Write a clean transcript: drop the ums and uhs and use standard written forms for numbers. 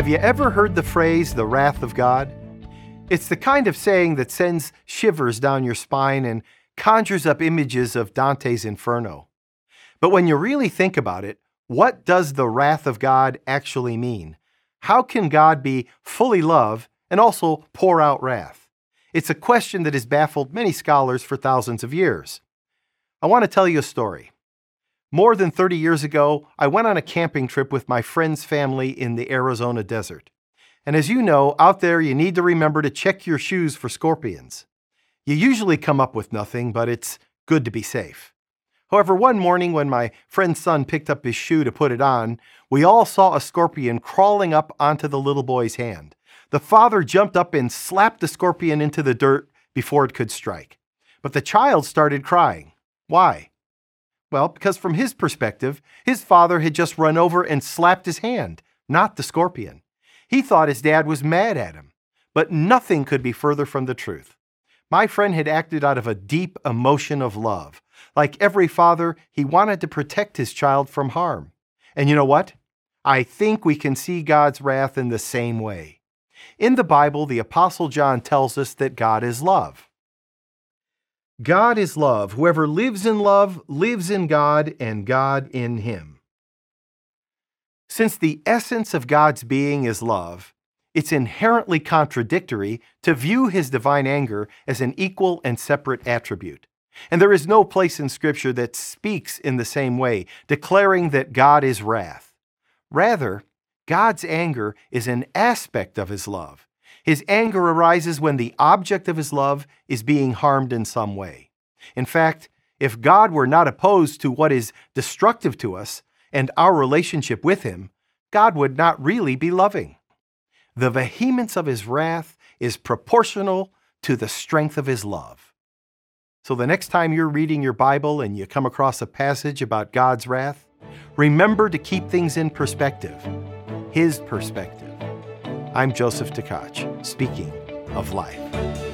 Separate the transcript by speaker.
Speaker 1: Have you ever heard the phrase, the wrath of God? It's the kind of saying that sends shivers down your spine and conjures up images of Dante's Inferno. But when you really think about it, what does the wrath of God actually mean? How can God be fully love and also pour out wrath? It's a question that has baffled many scholars for thousands of years. I want to tell you a story. More than 30 years ago, I went on a camping trip with my friend's family in the Arizona desert. And as you know, out there you need to remember to check your shoes for scorpions. You usually come up with nothing, but it's good to be safe. However, one morning when my friend's son picked up his shoe to put it on, we all saw a scorpion crawling up onto the little boy's hand. The father jumped up and slapped the scorpion into the dirt before it could strike. But the child started crying. Why? Well, because from his perspective, his father had just run over and slapped his hand, not the scorpion. He thought his dad was mad at him, but nothing could be further from the truth. My friend had acted out of a deep emotion of love. Like every father, he wanted to protect his child from harm. And you know what? I think we can see God's wrath in the same way. In the Bible, the Apostle John tells us that God is love. God is love. Whoever lives in love lives in God and God in him. Since the essence of God's being is love, it's inherently contradictory to view his divine anger as an equal and separate attribute. And there is no place in Scripture that speaks in the same way, declaring that God is wrath. Rather, God's anger is an aspect of his love. His anger arises when the object of his love is being harmed in some way. In fact, if God were not opposed to what is destructive to us and our relationship with him, God would not really be loving. The vehemence of his wrath is proportional to the strength of his love. So the next time you're reading your Bible and you come across a passage about God's wrath, remember to keep things in perspective, his perspective. I'm Joseph Tkach, speaking of life.